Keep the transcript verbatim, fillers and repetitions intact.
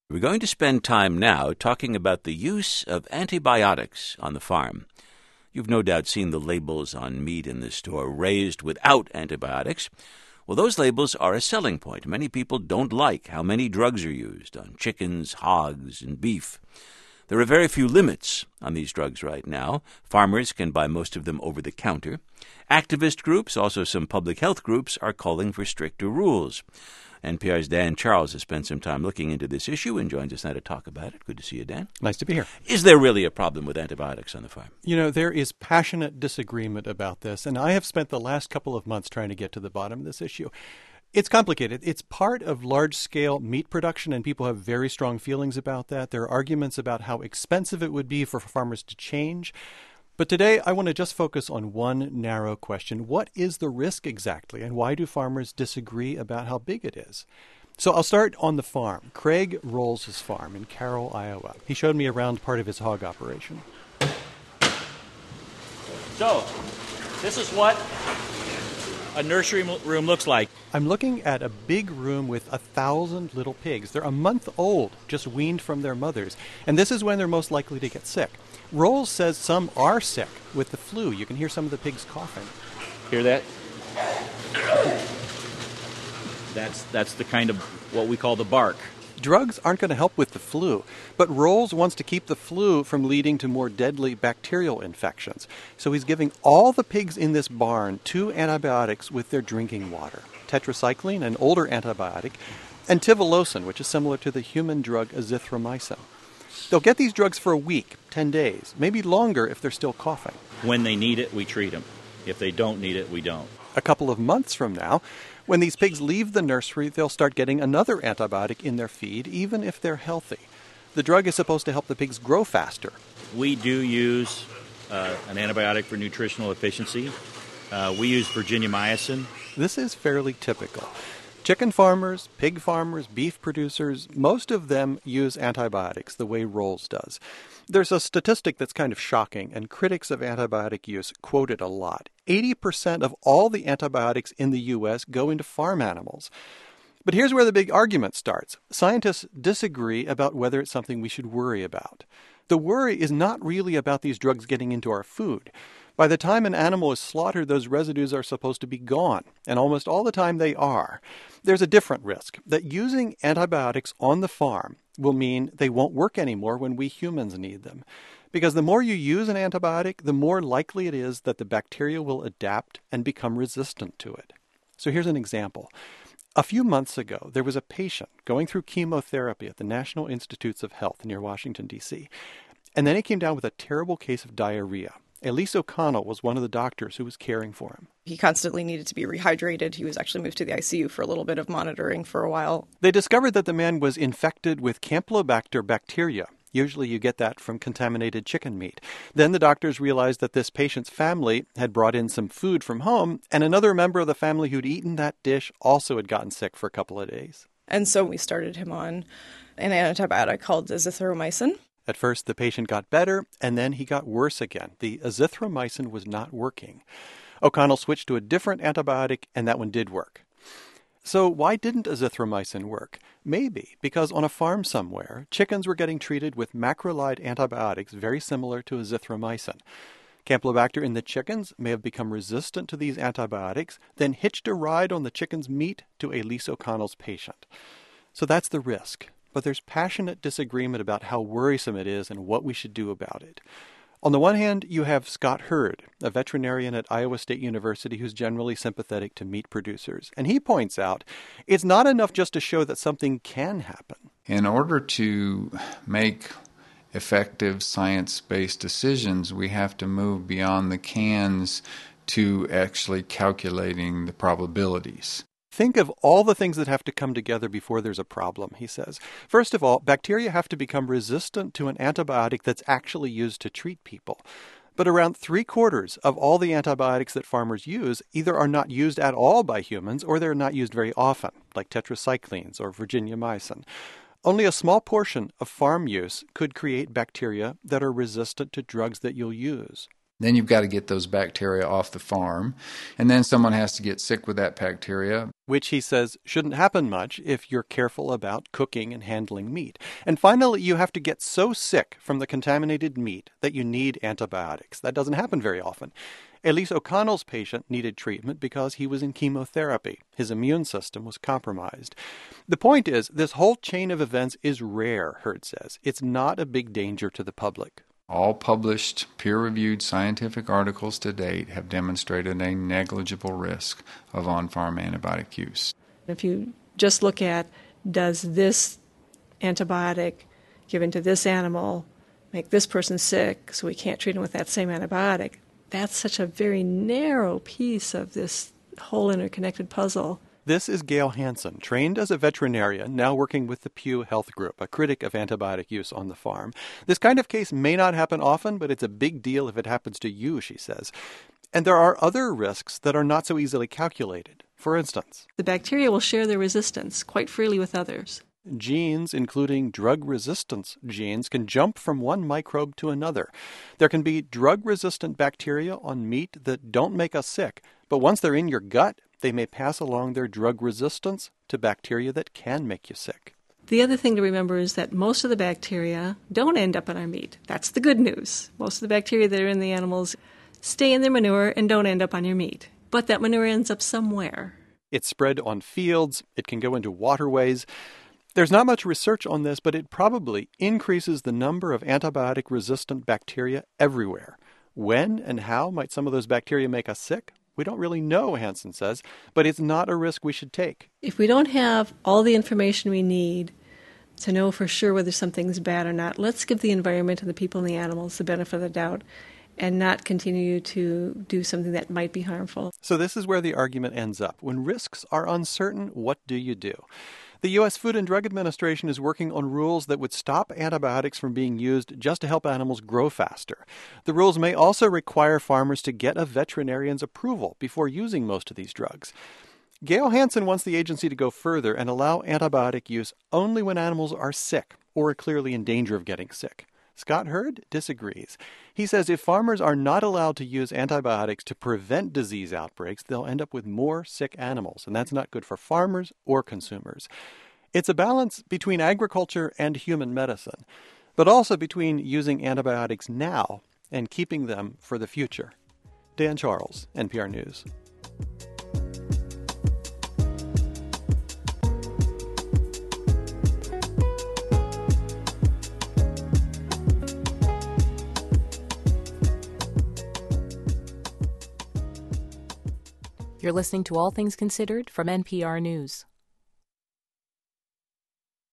We're going to spend time now talking about the use of antibiotics on the farm. You've no doubt seen the labels on meat in the store, raised without antibiotics. Well, those labels are a selling point. Many people don't like how many drugs are used on chickens, hogs, and beef. There are very few limits on these drugs right now. Farmers can buy most of them over the counter. Activist groups, also some public health groups, are calling for stricter rules. N P R's Dan Charles has spent some time looking into this issue and joins us now to talk about it. Good to see you, Dan. Nice to be here. Is there really a problem with antibiotics on the farm? You know, there is passionate disagreement about this, and I have spent the last couple of months trying to get to the bottom of this issue. It's complicated. It's part of large-scale meat production, and people have very strong feelings about that. There are arguments about how expensive it would be for farmers to change. But today, I want to just focus on one narrow question. What is the risk exactly, and why do farmers disagree about how big it is? So I'll start on the farm. Craig Rolls' farm in Carroll, Iowa. He showed me around part of his hog operation. So, this is what a nursery room looks like. I'm looking at a big room with a thousand little pigs. They're a month old, just weaned from their mothers. And this is when they're most likely to get sick. Rolls says some are sick with the flu. You can hear some of the pigs coughing. Hear that? That's that's the kind of what we call the bark. Drugs aren't going to help with the flu, but Rolls wants to keep the flu from leading to more deadly bacterial infections. So he's giving all the pigs in this barn two antibiotics with their drinking water: tetracycline, an older antibiotic, and tivolosin, which is similar to the human drug azithromycin. They'll get these drugs for a week, ten days, maybe longer if they're still coughing. When they need it, we treat them. If they don't need it, we don't. A couple of months from now, when these pigs leave the nursery, they'll start getting another antibiotic in their feed, even if they're healthy. The drug is supposed to help the pigs grow faster. We do use uh, an antibiotic for nutritional efficiency. Uh, we use virginiamycin. This is fairly typical. Chicken farmers, pig farmers, beef producers, most of them use antibiotics the way Rolls does. There's a statistic that's kind of shocking, and critics of antibiotic use quote it a lot. eighty percent of all the antibiotics in the U S go into farm animals. But here's where the big argument starts. Scientists disagree about whether it's something we should worry about. The worry is not really about these drugs getting into our food. By the time an animal is slaughtered, those residues are supposed to be gone, and almost all the time they are. There's a different risk, that using antibiotics on the farm will mean they won't work anymore when we humans need them. Because the more you use an antibiotic, the more likely it is that the bacteria will adapt and become resistant to it. So here's an example. A few months ago, there was a patient going through chemotherapy at the National Institutes of Health near Washington, D C, and then he came down with a terrible case of diarrhea. Elise O'Connell was one of the doctors who was caring for him. He constantly needed to be rehydrated. He was actually moved to the I C U for a little bit of monitoring for a while. They discovered that the man was infected with Campylobacter bacteria. Usually you get that from contaminated chicken meat. Then the doctors realized that this patient's family had brought in some food from home, and another member of the family who'd eaten that dish also had gotten sick for a couple of days. And so we started him on an antibiotic called azithromycin. At first, the patient got better, and then he got worse again. The azithromycin was not working. O'Connell switched to a different antibiotic, and that one did work. So why didn't azithromycin work? Maybe because on a farm somewhere, chickens were getting treated with macrolide antibiotics very similar to azithromycin. Campylobacter in the chickens may have become resistant to these antibiotics, then hitched a ride on the chicken's meat to Elise O'Connell's patient. So that's the risk. But there's passionate disagreement about how worrisome it is and what we should do about it. On the one hand, you have Scott Hurd, a veterinarian at Iowa State University who's generally sympathetic to meat producers. And he points out it's not enough just to show that something can happen. In order to make effective science-based decisions, we have to move beyond the cans to actually calculating the probabilities. Think of all the things that have to come together before there's a problem, he says. First of all, bacteria have to become resistant to an antibiotic that's actually used to treat people. But around three quarters of all the antibiotics that farmers use either are not used at all by humans or they're not used very often, like tetracyclines or virginiamycin. Only a small portion of farm use could create bacteria that are resistant to drugs that you'll use. Then you've got to get those bacteria off the farm, and then someone has to get sick with that bacteria. Which he says shouldn't happen much if you're careful about cooking and handling meat. And finally, you have to get so sick from the contaminated meat that you need antibiotics. That doesn't happen very often. Elise O'Connell's patient needed treatment because he was in chemotherapy. His immune system was compromised. The point is, this whole chain of events is rare, Hurd says. It's not a big danger to the public. All published, peer-reviewed scientific articles to date have demonstrated a negligible risk of on-farm antibiotic use. If you just look at, does this antibiotic given to this animal make this person sick so we can't treat him with that same antibiotic, that's such a very narrow piece of this whole interconnected puzzle. This is Gail Hansen, trained as a veterinarian, now working with the Pew Health Group, a critic of antibiotic use on the farm. This kind of case may not happen often, but it's a big deal if it happens to you, she says. And there are other risks that are not so easily calculated. For instance, the bacteria will share their resistance quite freely with others. Genes, including drug resistance genes, can jump from one microbe to another. There can be drug-resistant bacteria on meat that don't make us sick, but once they're in your gut, they may pass along their drug resistance to bacteria that can make you sick. The other thing to remember is that most of the bacteria don't end up in our meat. That's the good news. Most of the bacteria that are in the animals stay in their manure and don't end up on your meat. But that manure ends up somewhere. It's spread on fields. It can go into waterways. There's not much research on this, but it probably increases the number of antibiotic-resistant bacteria everywhere. When and how might some of those bacteria make us sick? We don't really know, Hansen says, but it's not a risk we should take. If we don't have all the information we need to know for sure whether something's bad or not, let's give the environment and the people and the animals the benefit of the doubt and not continue to do something that might be harmful. So this is where the argument ends up. When risks are uncertain, what do you do? The U S Food and Drug Administration is working on rules that would stop antibiotics from being used just to help animals grow faster. The rules may also require farmers to get a veterinarian's approval before using most of these drugs. Gail Hansen wants the agency to go further and allow antibiotic use only when animals are sick or are clearly in danger of getting sick. Scott Hurd disagrees. He says if farmers are not allowed to use antibiotics to prevent disease outbreaks, they'll end up with more sick animals, and that's not good for farmers or consumers. It's a balance between agriculture and human medicine, but also between using antibiotics now and keeping them for the future. Dan Charles, N P R News. You're listening to All Things Considered from N P R News.